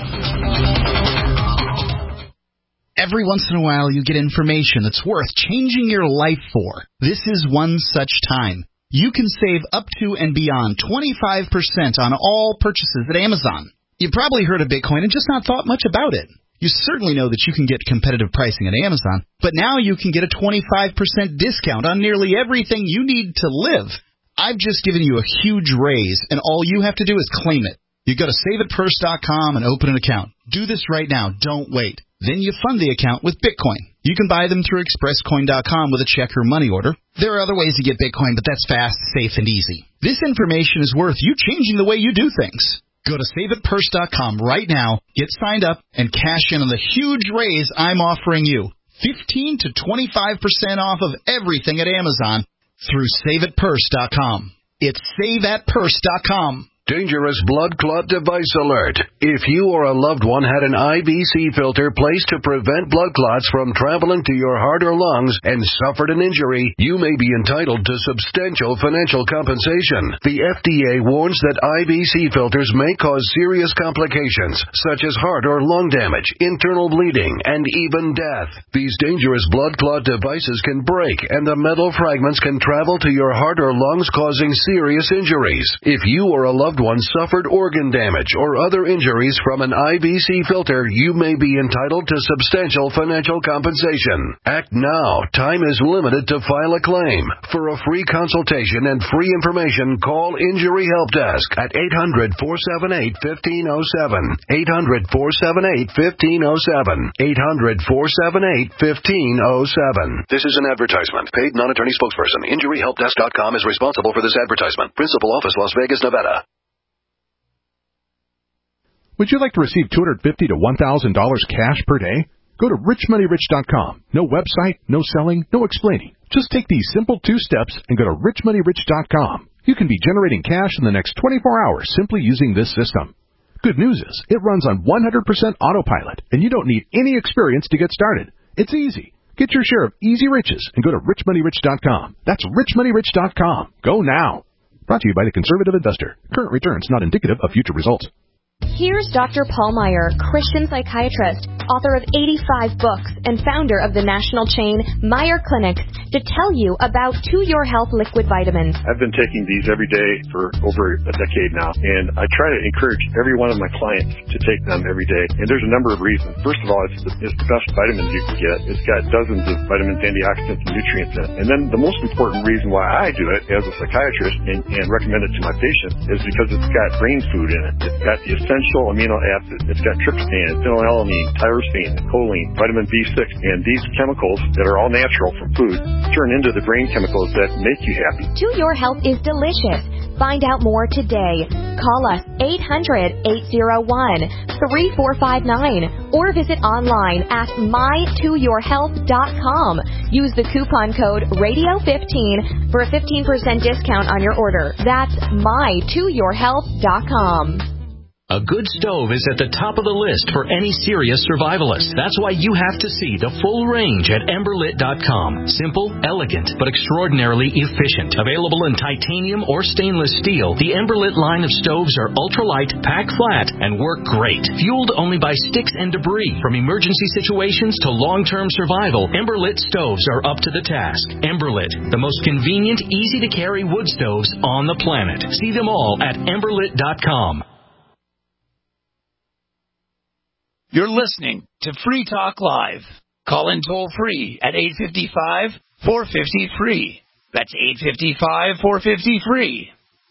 Every once in a while you get information that's worth changing your life for. This is one such time. You can save up to and beyond 25% on all purchases at Amazon. You've probably heard of Bitcoin and just not thought much about it. You certainly know that you can get competitive pricing at Amazon, but now you can get a 25% discount on nearly everything you need to live. I've just given you a huge raise, and all you have to do is claim it. You go to SaveItPurse.com and open an account. Do this right now. Don't wait. Then you fund the account with Bitcoin. You can buy them through ExpressCoin.com with a check or money order. There are other ways to get Bitcoin, but that's fast, safe, and easy. This information is worth you changing the way you do things. Go to SaveItPurse.com right now, get signed up, and cash in on the huge raise I'm offering you. 15 to 25% off of everything at Amazon through SaveItPurse.com. It's SaveAtPurse.com. Dangerous blood clot device alert. If you or a loved one had an IVC filter placed to prevent blood clots from traveling to your heart or lungs and suffered an injury, you may be entitled to substantial financial compensation. The FDA warns that IVC filters may cause serious complications, such as heart or lung damage, internal bleeding, and even death. These dangerous blood clot devices can break, and the metal fragments can travel to your heart or lungs, causing serious injuries. If you or a loved loved one suffered organ damage or other injuries from an IBC filter, you may be entitled to substantial financial compensation. Act now. Time is limited to file a claim. For a free consultation and free information, call Injury Help Desk at 800-478-1507. 800-478-1507. 800-478-1507. This is an advertisement. Paid non-attorney spokesperson. InjuryHelpDesk.com is responsible for this advertisement. Principal office, Las Vegas, Nevada. Would you like to receive $250 to $1,000 cash per day? Go to richmoneyrich.com. No website, no selling, no explaining. Just take these simple 2 steps and go to richmoneyrich.com. You can be generating cash in the next 24 hours simply using this system. Good news is, it runs on 100% autopilot, and you don't need any experience to get started. It's easy. Get your share of easy riches and go to richmoneyrich.com. That's richmoneyrich.com. Go now. Brought to you by the Conservative Investor. Current returns not indicative of future results. Here's Dr. Paul Meyer, Christian psychiatrist, author of 85 books, and founder of the national chain Meyer Clinics, to tell you about To Your Health liquid vitamins. I've been taking these every day for over a decade now, and I try to encourage every one of my clients to take them every day. And there's a number of reasons. First of all, it's the best vitamins you can get. It's got dozens of vitamins, antioxidants, and nutrients in it. And then the most important reason why I do it as a psychiatrist and recommend it to my patients is because it's got brain food in it. It's got the essential amino acids. It's got tryptophan, phenylalanine, tyrosine, choline, vitamin B6, and these chemicals that are all natural from food turn into the brain chemicals that make you happy. To Your Health is delicious. Find out more today. Call us 800-801-3459 or visit online at mytoyourhealth.com. Use the coupon code RADIO15 for a 15% discount on your order. That's mytoyourhealth.com. A good stove is at the top of the list for any serious survivalist. That's why you have to see the full range at Emberlit.com. Simple, elegant, but extraordinarily efficient. Available in titanium or stainless steel, the Emberlit line of stoves are ultralight, pack flat, and work great. Fueled only by sticks and debris. From emergency situations to long-term survival, Emberlit stoves are up to the task. Emberlit, the most convenient, easy-to-carry wood stoves on the planet. See them all at Emberlit.com. You're listening to Free Talk Live. Call in toll-free at 855-450-FREE. That's 855-450-FREE.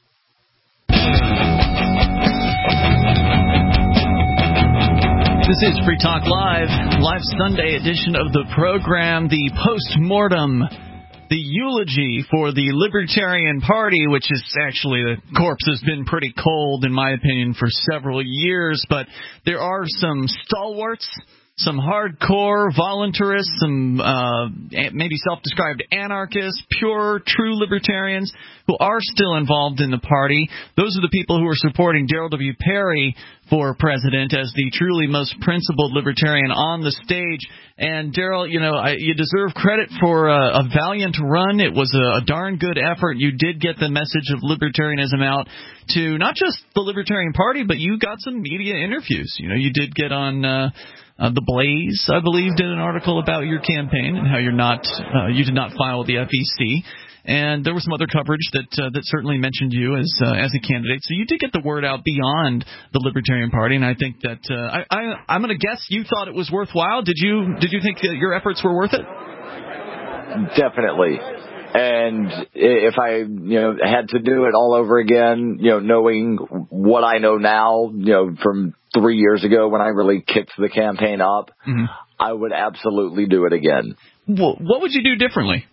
This is Free Talk Live Sunday edition of the program, the post-mortem, the eulogy for the Libertarian Party, which is actually, the corpse has been pretty cold, in my opinion, for several years. But there are some stalwarts, some hardcore voluntarists, some maybe self-described anarchists, pure, true libertarians who are still involved in the party. Those are the people who are supporting Darrell W. Perry for president as the truly most principled libertarian on the stage. And Darrell, you deserve credit for a valiant run. It was a darn good effort. You did get the message of libertarianism out to not just the Libertarian Party, but you got some media interviews. You did get on The Blaze, I believe, did an article about your campaign and how you did not file with the FEC. And there was some other coverage that certainly mentioned you as a candidate. So you did get the word out beyond the Libertarian Party, and I think that I'm going to guess you thought it was worthwhile. Did you think that your efforts were worth it? Definitely. And if I had to do it all over again, knowing what I know now, from 3 years ago when I really kicked the campaign up, I would absolutely do it again. Well, what would you do differently?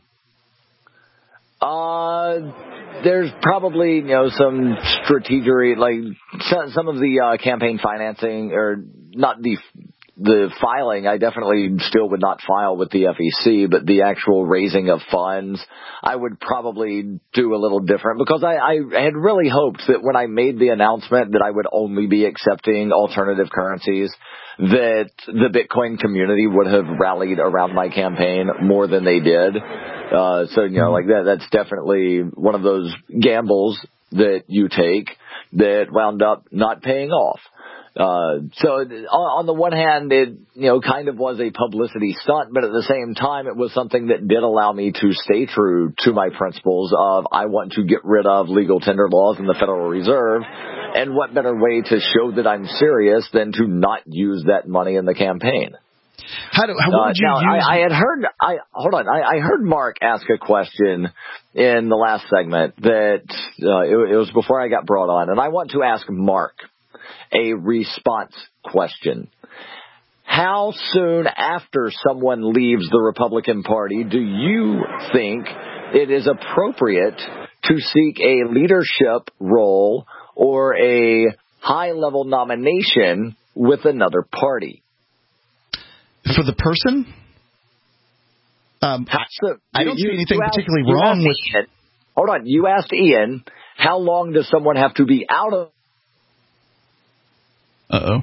There's probably, some strategery, like some of the campaign financing, or not the filing. I definitely still would not file with the FEC, but the actual raising of funds, I would probably do a little different, because I had really hoped that when I made the announcement that I would only be accepting alternative currencies, that the Bitcoin community would have rallied around my campaign more than they did. Like that's definitely one of those gambles that you take that wound up not paying off. So on the one hand, it, kind of was a publicity stunt, but at the same time, it was something that did allow me to stay true to my principles of I want to get rid of legal tender laws in the Federal Reserve. And what better way to show that I'm serious than to not use that money in the campaign? How would you use? I heard Mark ask a question in the last segment that it was before I got brought on, and I want to ask Mark a response question. How soon after someone leaves the Republican Party do you think it is appropriate to seek a leadership role or a high-level nomination with another party? For the person? I don't see anything particularly wrong with... Ian, hold on. You asked Ian, how long does someone have to be out of... Uh-oh.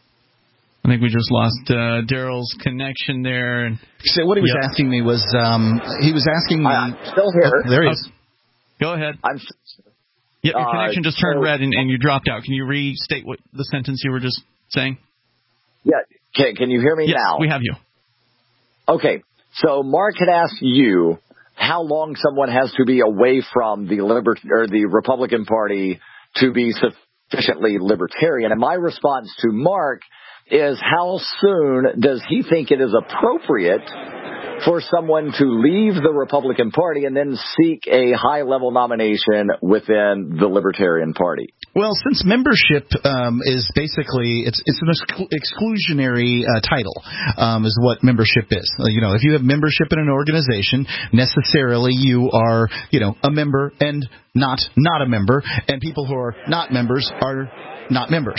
I think we just lost Daryl's connection there. And so what he was asking me was, he was asking me... I'm still here. Oh, there he is. Go ahead. Your connection just turned red and you dropped out. Can you restate what the sentence you were just saying? Yeah. Can you hear me now? Yes, we have you. Okay. So Mark had asked you how long someone has to be away from the Republican Party to be sufficiently libertarian. And my response to Mark is, how soon does he think it is appropriate for someone to leave the Republican Party and then seek a high-level nomination within the Libertarian Party? Well, since membership is basically it's an exclusionary title, is what membership is. If you have membership in an organization, necessarily you are a member and not a member, and people who are not members are not members.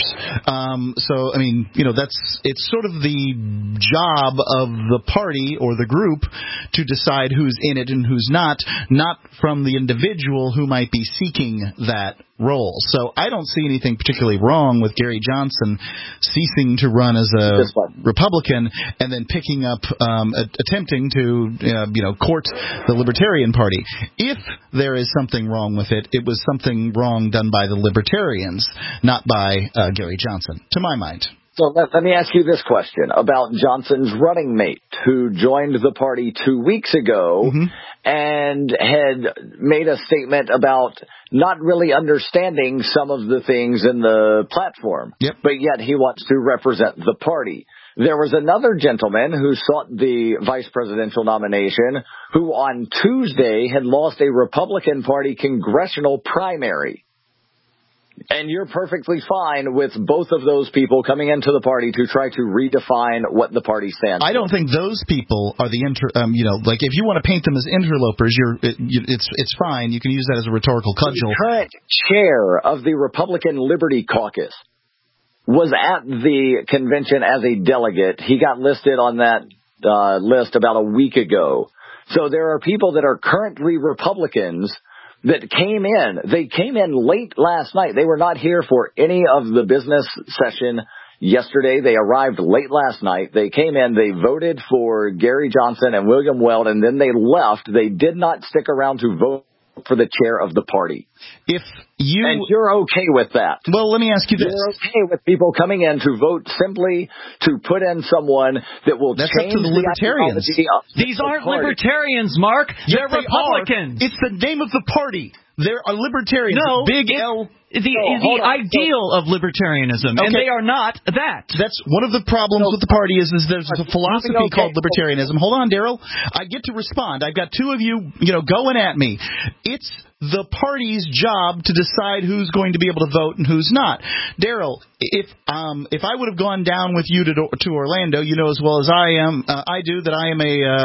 So, I mean, it's sort of the job of the party or the group to decide who's in it and who's not from the individual who might be seeking that role. So I don't see anything particularly wrong with Gary Johnson ceasing to run as a Republican and then picking up, attempting to, court the Libertarian Party. If there is something wrong with it, it was something wrong done by the Libertarians, not by Gary Johnson, to my mind. So let me ask you this question about Johnson's running mate, who joined the party 2 weeks ago and had made a statement about not really understanding some of the things in the platform, but yet he wants to represent the party. There was another gentleman who sought the vice presidential nomination who on Tuesday had lost a Republican Party congressional primary. And you're perfectly fine with both of those people coming into the party to try to redefine what the party stands for. I don't think those people are the like if you want to paint them as interlopers, it's fine. You can use that as a rhetorical cudgel. The current chair of the Republican Liberty Caucus was at the convention as a delegate. He got listed on that list about a week ago. So there are people that are currently Republicans that came in. They came in late last night. They were not here for any of the business session yesterday. They arrived late last night. They came in. They voted for Gary Johnson and William Weld, and then they left. They did not stick around to vote for the chair of the party. And you're okay with that. Well, let me ask you this. You're okay with people coming in to vote simply to put in someone that will change up to the libertarians. These aren't libertarians, Mark. They're Republicans. It's the name of the party. There are libertarians. No, Big L. The ideal of libertarianism, and they are not that. That's one of the problems with the party is there's a philosophy called libertarianism. Hold on, Daryl. I get to respond. I've got two of you, going at me. It's the party's job to decide who's going to be able to vote and who's not. Daryl, if I would have gone down with you to Orlando, you know as well as I do that I am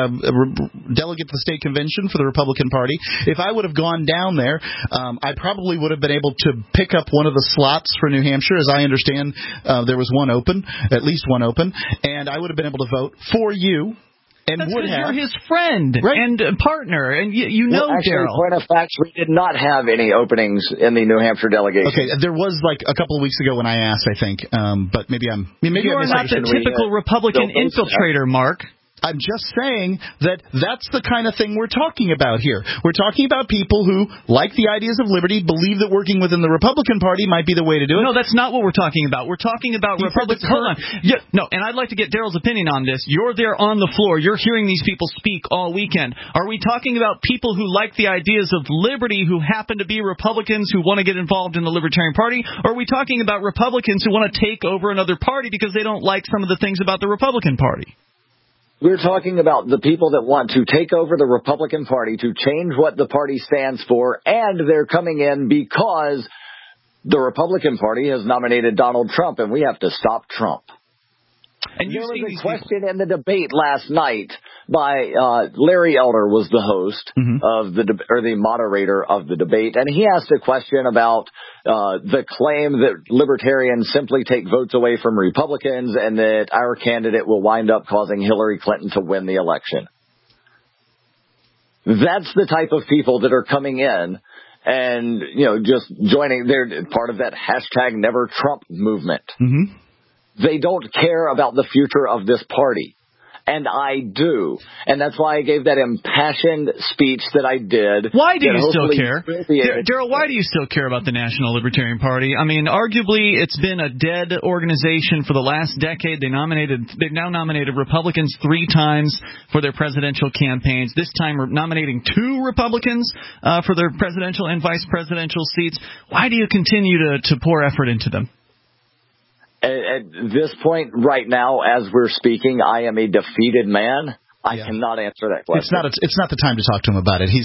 a delegate to the state convention for the Republican Party. If I would have gone down there, I probably would have been able to pick up one of the slots for New Hampshire. As I understand, there was one open, at least one open, and I would have been able to vote for you. And that's would have. You're his friend and partner, and you know Daryl. Point of fact, we did not have any openings in the New Hampshire delegation. Okay, there was like a couple of weeks ago when I asked, I think, but maybe you are not the typical Republican infiltrator, Mark. I'm just saying that that's the kind of thing we're talking about here. We're talking about people who like the ideas of liberty, believe that working within the Republican Party might be the way to do it. No, that's not what we're talking about. We're talking about Republicans. Hold on. Yeah, no, and I'd like to get Daryl's opinion on this. You're there on the floor. You're hearing these people speak all weekend. Are we talking about people who like the ideas of liberty who happen to be Republicans who want to get involved in the Libertarian Party? Or are we talking about Republicans who want to take over another party because they don't like some of the things about the Republican Party? We're talking about the people that want to take over the Republican Party to change what the party stands for, and they're coming in because the Republican Party has nominated Donald Trump, and we have to stop Trump. And there was a question in the debate last night by Larry Elder was the host of the moderator of the debate, and he asked a question about the claim that libertarians simply take votes away from Republicans and that our candidate will wind up causing Hillary Clinton to win the election. That's the type of people that are coming in and, just joining. They're part of that hashtag Never Trump movement. They don't care about the future of this party. And I do. And that's why I gave that impassioned speech that I did. Why do you still care? Daryl, why do you still care about the National Libertarian Party? I mean, arguably, it's been a dead organization for the last decade. They've now nominated Republicans 3 times for their presidential campaigns. This time, we're nominating 2 Republicans for their presidential and vice presidential seats. Why do you continue to pour effort into them? At this point, right now, as we're speaking, I am a defeated man. I cannot answer that question. It's not the time to talk to him about it. He's,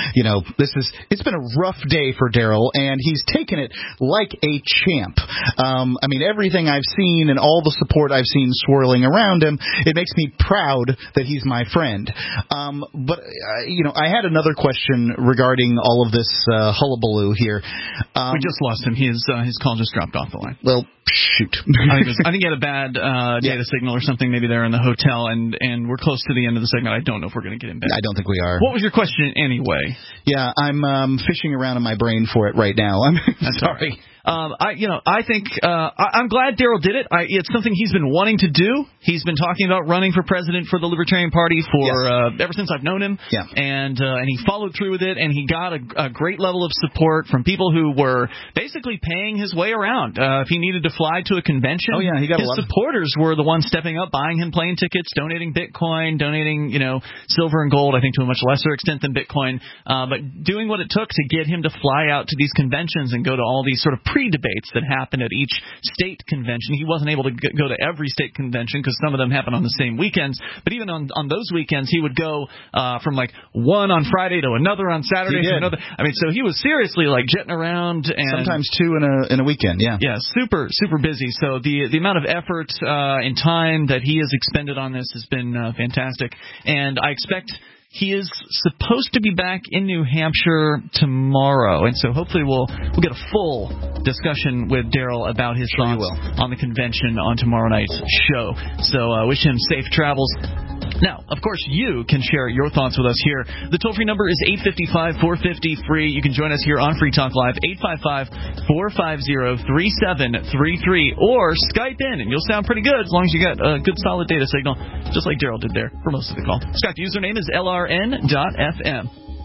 it's been a rough day for Daryl, and he's taken it like a champ. I mean, everything I've seen and all the support I've seen swirling around him, it makes me proud that he's my friend. But I had another question regarding all of this hullabaloo here. We just lost him. His call just dropped off the line. Well, shoot. I think he had a bad data signal or something maybe there in the hotel, and we're close to the end of the segment. I don't know if we're going to get him back. I don't think we are. What was your question anyway? Yeah, I'm fishing around in my brain for it right now. I'm sorry. I think I'm glad Daryl did it. It's something he's been wanting to do. He's been talking about running for president for the Libertarian Party for ever since I've known him. Yeah. And he followed through with it, and he got a great level of support from people who were basically paying his way around. If he needed to fly to a convention, he got his supporters were the ones stepping up, buying him plane tickets, donating Bitcoin, donating silver and gold, I think to a much lesser extent than Bitcoin, but doing what it took to get him to fly out to these conventions and go to all these sort of pre-debates that happen at each state convention. He wasn't able to go to every state convention because some of them happen on the same weekends, but even on those weekends he would go from like one on Friday to another on Saturday to another. I mean, so he was seriously like jetting around, and sometimes 2 in a weekend. Yeah, super busy. So the amount of effort and time that he has expended on this has been fantastic, and I expect he is supposed to be back in New Hampshire tomorrow, and so hopefully we'll get a full discussion with Daryl about his thoughts on the convention on tomorrow night's show. So wish him safe travels. Now, of course, you can share your thoughts with us here. The toll-free number is 855-450-FREE. You can join us here on Free Talk Live, 855-450-3733, or Skype in, and you'll sound pretty good as long as you got a good solid data signal, just like Daryl did there for most of the call. Skype username is LRN.FM.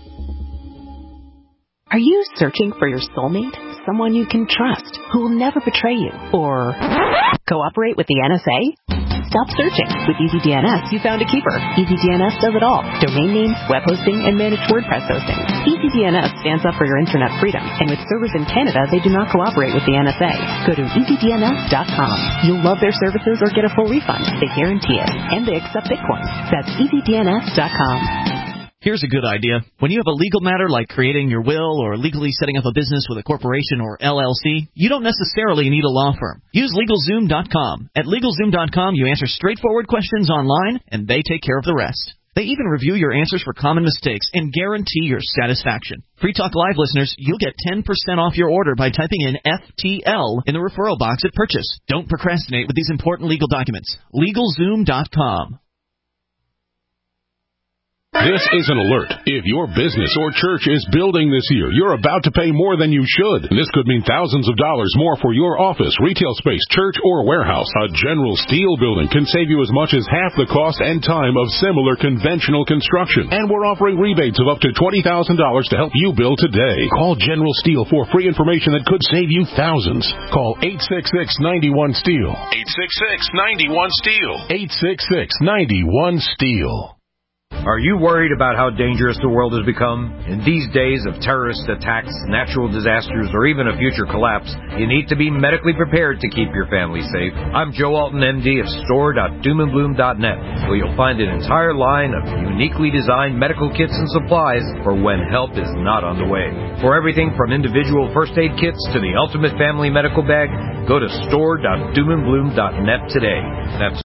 Are you searching for your soulmate? Someone you can trust, who will never betray you, or cooperate with the NSA? Stop searching. With EasyDNS, you found a keeper. EasyDNS does it all. Domain names, web hosting, and managed WordPress hosting. EasyDNS stands up for your internet freedom, and with servers in Canada, they do not cooperate with the NSA. Go to EasyDNS.com. You'll love their services or get a full refund. They guarantee it. And they accept Bitcoin. That's EasyDNS.com. Here's a good idea. When you have a legal matter like creating your will or legally setting up a business with a corporation or LLC, you don't necessarily need a law firm. Use LegalZoom.com. At LegalZoom.com, you answer straightforward questions online, and they take care of the rest. They even review your answers for common mistakes and guarantee your satisfaction. Free Talk Live listeners, you'll get 10% off your order by typing in FTL in the referral box at purchase. Don't procrastinate with these important legal documents. LegalZoom.com. This is an alert. If your business or church is building this year, you're about to pay more than you should. This could mean thousands of dollars more for your office, retail space, church, or warehouse. A General Steel building can save you as much as half the cost and time of similar conventional construction. And we're offering rebates of up to $20,000 to help you build today. Call General Steel for free information that could save you thousands. Call 866-91-STEEL. 866-91-STEEL. 866-91-STEEL. Are you worried about how dangerous the world has become? In these days of terrorist attacks, natural disasters, or even a future collapse, you need to be medically prepared to keep your family safe. I'm Joe Alton, MD of store.doomandbloom.net, where you'll find an entire line of uniquely designed medical kits and supplies for when help is not on the way. For everything from individual first aid kits to the ultimate family medical bag, go to store.doomandbloom.net today. That's